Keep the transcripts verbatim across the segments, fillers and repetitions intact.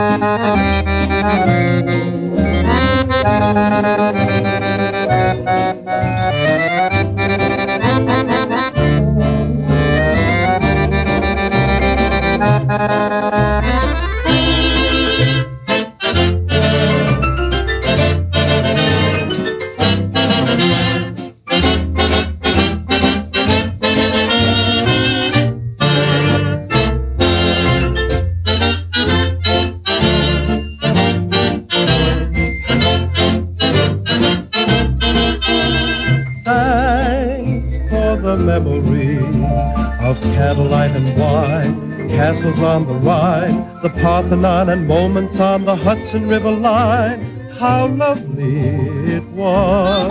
The memory of candlelight and wine, castles on the Rhine, the Parthenon, and moments on the Hudson River line. How lovely it was.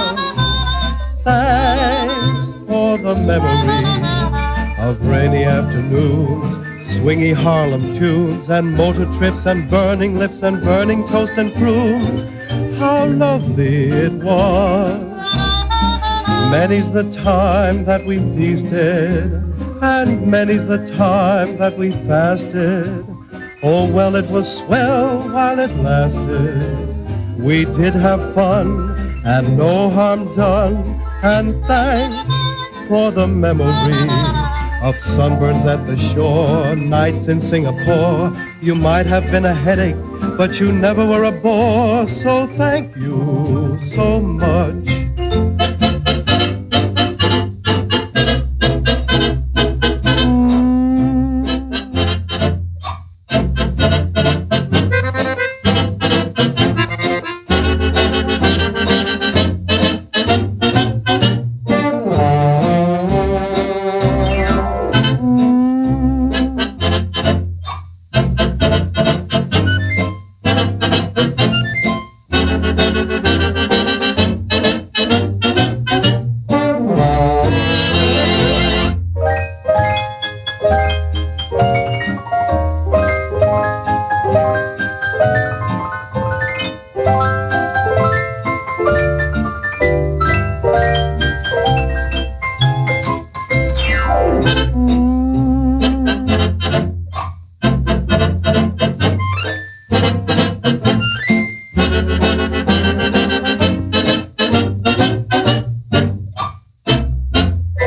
Thanks for the memory of rainy afternoons, swingy Harlem tunes, and motor trips, and burning lips, and burning toast and prunes. How lovely it was. Many's the time that we feasted, and many's the time that we fasted. Oh, well, it was swell while it lasted. We did have fun, and no harm done. And thanks for the memory of sunburns at the shore, nights in Singapore. You might have been a headache, but you never were a bore. So thank you so much